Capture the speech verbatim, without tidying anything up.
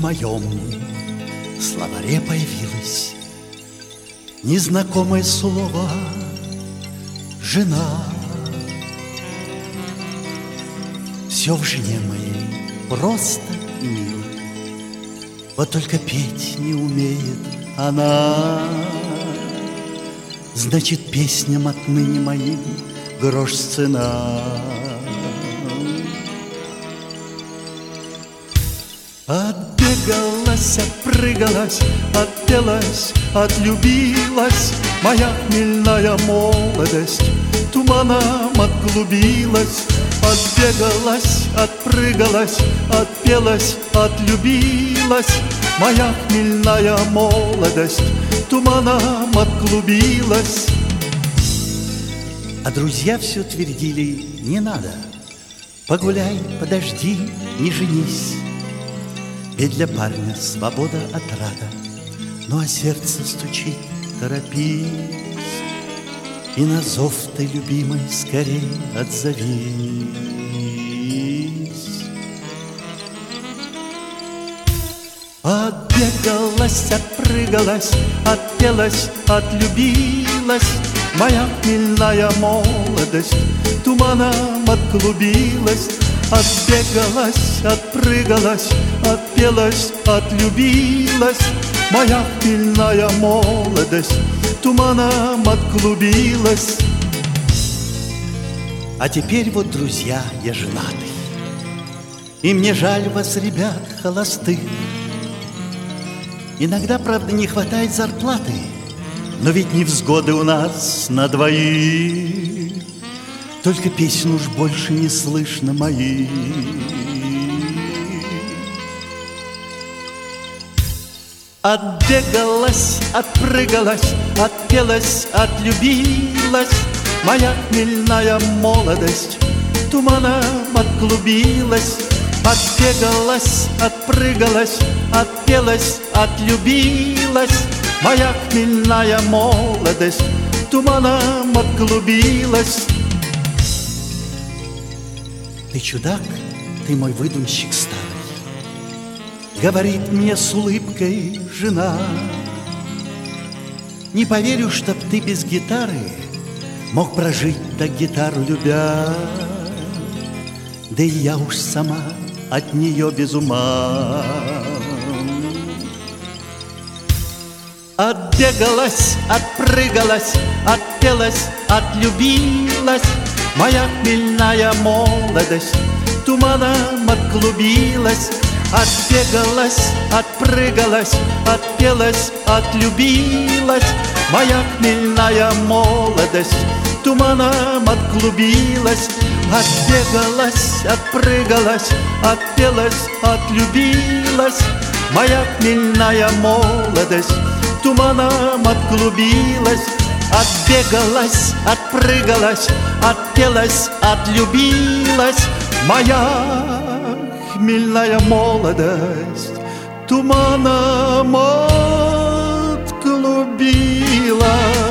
моем словаре появилось незнакомое слово «жена». Все в жене моей просто и мило, вот только петь не умеет она. Значит, песням отныне моим грош цена. Отбегалась, отпрыгалась, отпелась, отлюбилась моя хмельная молодость, туманом отклубилась. Отбегалась, отпрыгалась, отпелась, отлюбилась моя хмельная молодость, туманом отклубилась. А друзья все твердили: не надо, погуляй, подожди, не женись. Ведь для парня свобода отрада, ну а сердце стучит: торопись. И на зов ты, любимый, скорей отзовись. Отбегалась, отпрыгалась, отпелась, отлюбилась моя хмельная молодость, туманом отклубилась. Отбегалась, отпрыгалась, отпелась, отлюбилась моя хмельная молодость, туманом отклубилась. А теперь вот, друзья, я женатый, и мне жаль вас, ребят, холостых. Иногда, правда, не хватает зарплаты, но ведь невзгоды у нас на двоих. Только песен уж больше не слышно моих. Отбегалась, отпрыгалась, отпелась, отлюбилась моя хмельная молодость, туманом отклубилась. Отбегалась, отпрыгалась, отпелась, отлюбилась моя хмельная молодость, туманом отклубилась. Ты чудак, ты мой выдумщик старый, говорит мне с улыбкой жена. Не поверю, чтоб ты без гитары мог прожить так, гитару любя. Да и я уж сама от нее без ума. Отбегалась, отпрыгалась, отпелась, отлюбилась моя хмельная молодость, туманом отклубилась. Отбегалась, отпрыгалась, отпелась, отлюбилась моя хмельная молодость, туманом отклубилась. Отбегалась, отпрыгалась, отпелась, отлюбилась моя хмельная молодость, туманом отклубилась. Отбегалась, отпрыгалась, отпелась, отлюбилась моя хмельная молодость, туманом отклубилась.